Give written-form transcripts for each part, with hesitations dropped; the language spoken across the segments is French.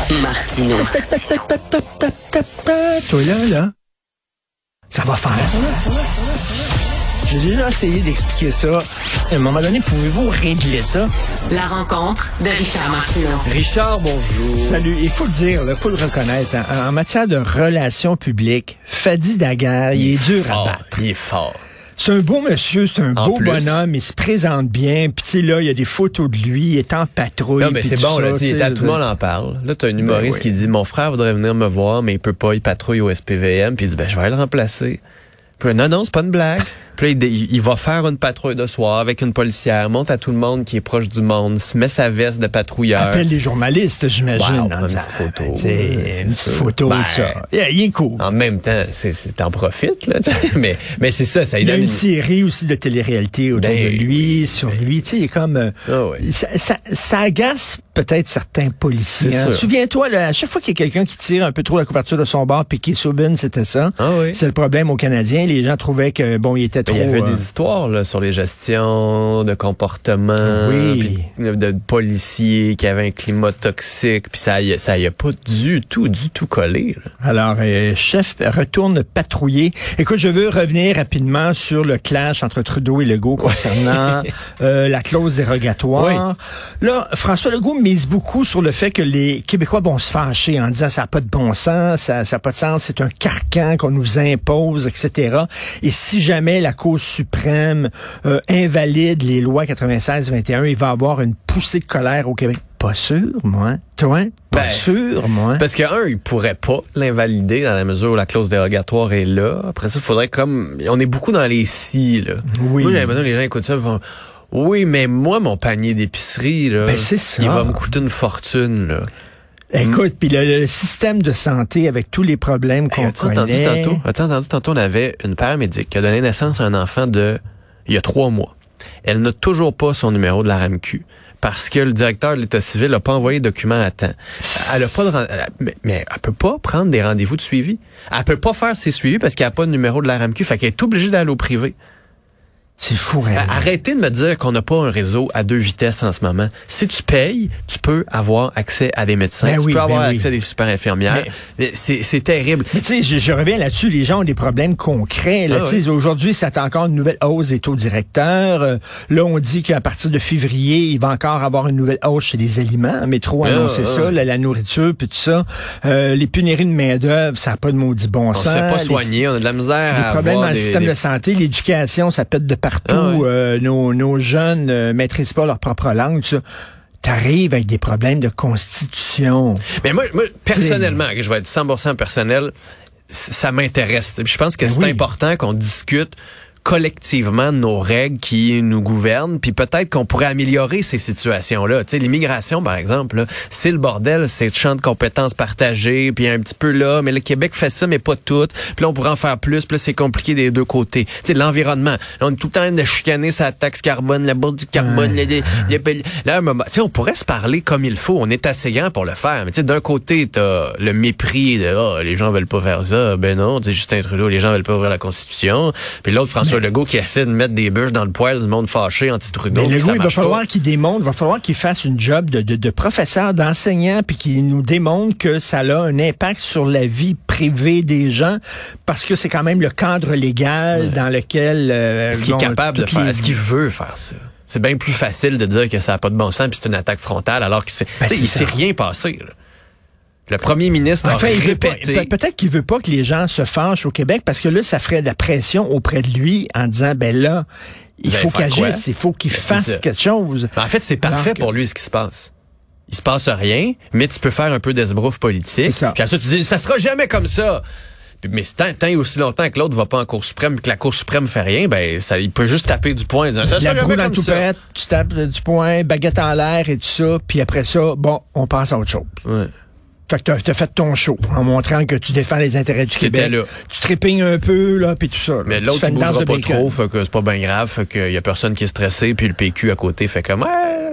Martineau. Toi là, ça va faire. J'ai déjà essayé d'expliquer ça. À un moment donné, pouvez-vous régler ça? La rencontre de Richard Martineau. Richard, bonjour. Salut. Il faut le dire, il faut le reconnaître. En matière de relations publiques, Fadi Daguerre, il est dur à battre. Il est fort. C'est un beau monsieur, c'est un beau bonhomme, il se présente bien. Puis tu sais, là, il y a des photos de lui, il est en patrouille. Non, mais c'est bon, là, tout le monde en parle. Là, t'as un humoriste qui dit, mon frère voudrait venir me voir, mais il peut pas, il patrouille au SPVM. Puis il dit, je vais aller le remplacer. Puis là, non, c'est pas une blague. Puis là, il va faire une patrouille de soir avec une policière, monte à tout le monde qui est proche du monde, se met sa veste de patrouilleur. Appelle les journalistes, j'imagine. Wow, une petite photo. C'est une petite photo, tout ça. Il est cool. En même temps, t'en profites, là. mais c'est ça, il y a une série aussi de télé-réalité autour de lui, sur lui. Tu sais, il est comme... ça agace peut-être certains policiers. Souviens-toi, là, à chaque fois qu'il y a quelqu'un qui tire un peu trop la couverture de son bord, puis qui Subban, c'était ça. C'est le problème aux Canadiens. Les gens trouvaient que il était trop... Il y avait des histoires là, sur les gestions de comportement, de policiers qui avaient un climat toxique, puis ça y a pas du tout collé. Là. Alors, chef retourne patrouiller. Écoute, je veux revenir rapidement sur le clash entre Trudeau et Legault concernant la clause dérogatoire. Là, François Legault mise beaucoup sur le fait que les Québécois vont se fâcher en disant ça n'a pas de bon sens, ça n'a pas de sens, c'est un carcan qu'on nous impose, etc. Et si jamais la Cour suprême invalide les lois 96-21, il va avoir une poussée de colère au Québec. Pas sûr, moi. Toi? Pas sûr, moi. Parce il pourrait pas l'invalider dans la mesure où la clause dérogatoire est là. Après ça, il faudrait on est beaucoup dans les si, là. Oui. Moi, j'ai l'impression que les gens écoutent ça et vont... Oui, mais moi, mon panier d'épicerie, là, c'est ça. il va me coûter une fortune, là. Écoute, puis le système de santé avec tous les problèmes qu'on connaît... Entendu tantôt, on avait une paramédic qui a donné naissance à un enfant il y a 3 mois. Elle n'a toujours pas son numéro de la RAMQ parce que le directeur de l'État civil n'a pas envoyé de documents à temps. Elle a pas mais elle peut pas prendre des rendez-vous de suivi. Elle peut pas faire ses suivis parce qu'elle n'a pas de numéro de la RAMQ. Fait qu'elle est obligée d'aller au privé. C'est fou, réellement. Arrêtez de me dire qu'on n'a pas un réseau à 2 vitesses en ce moment. Si tu payes, tu peux avoir accès à des médecins, tu peux avoir accès à des super infirmières. Mais c'est terrible. Mais tu sais, je reviens là-dessus, les gens ont des problèmes concrets. Là, aujourd'hui, ça a encore une nouvelle hausse des taux directeurs. Là, on dit qu'à partir de février, il va encore avoir une nouvelle hausse chez les aliments. Métro a annoncé ça, la nourriture, puis tout ça. Les pénuries de main-d'œuvre, ça n'a pas de maudit bon sens. On se fait pas soigner, on a de la misère à avoir des problèmes dans le système de santé, l'éducation, ça pète de partout. Nos jeunes maîtrisent pas leur propre langue, tout ça. T'arrives avec des problèmes de constitution. Mais moi personnellement, je vais être 100% personnel, ça m'intéresse. Je pense que c'est important qu'on discute collectivement nos règles qui nous gouvernent, puis peut-être qu'on pourrait améliorer ces situations-là. Tu sais, l'immigration, par exemple, là, c'est le bordel, c'est le champ de compétences partagées, puis un petit peu là, mais le Québec fait ça, mais pas tout. Puis là, on pourrait en faire plus, puis là, c'est compliqué des deux côtés. Tu sais, l'environnement. Là, on est tout le temps de chicaner sa taxe carbone, la bourse du carbone, là, à un moment, tu sais, on pourrait se parler comme il faut. On est assez grand pour le faire. Mais tu sais, d'un côté, t'as le mépris de les gens veulent pas faire ça. Ben non, tu sais, Justin Trudeau, les gens veulent pas ouvrir la Constitution. Puis l'autre, François Legault qui essaie de mettre des bûches dans le poêle du monde fâché anti-Trudeau. Mais Legault, il va falloir qu'il démontre, il va falloir qu'il fasse une job de professeur, d'enseignant, puis qu'il nous démontre que ça a un impact sur la vie privée des gens, parce que c'est quand même le cadre légal dans lequel... Est-ce qu'il est capable de faire? Est-ce qu'il veut faire ça? C'est bien plus facile de dire que ça n'a pas de bon sens puis c'est une attaque frontale, alors qu'il s'est rien passé, là. Le premier ministre a répété... Peut-être qu'il veut pas que les gens se fâchent au Québec parce que là, ça ferait de la pression auprès de lui en disant, là, il faut qu'il agisse, il faut qu'il fasse quelque chose. En fait, c'est parfait pour lui ce qui se passe. Il se passe rien, mais tu peux faire un peu d'esbrouf politique. C'est ça. Puis ensuite, tu dis, ça sera jamais comme ça. Mais tant et aussi longtemps que l'autre va pas en Cour suprême, que la Cour suprême fait rien, il peut juste taper du poing. Ça sera jamais comme ça. Tu tapes du poing, baguette en l'air et tout ça, puis après ça, on passe à autre chose. Ouais. Fait que t'as fait ton show en montrant que tu défends les intérêts du Québec. Là. Tu trépignes un peu, là, puis tout ça. Là. Mais l'autre, il bougera pas trop, fait que c'est pas bien grave, fait qu'il y a personne qui est stressé, puis le PQ à côté fait comme,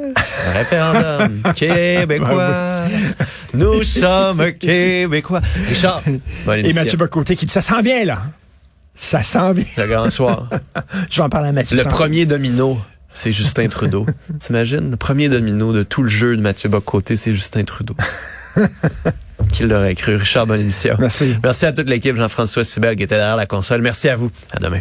référendum québécois, nous sommes québécois. Richard, et Mathieu Bocoté qui dit, ça s'en vient, là. Ça s'en vient. Le grand soir. Je vais en parler à Mathieu. Le premier domino. c'est Justin Trudeau. T'imagines, le premier domino de tout le jeu de Mathieu Bock-Côté, c'est Justin Trudeau. Qui l'aurait cru? Richard, bonne émission. Merci. Merci à toute l'équipe, Jean-François Sibel qui était derrière la console. Merci à vous. À demain.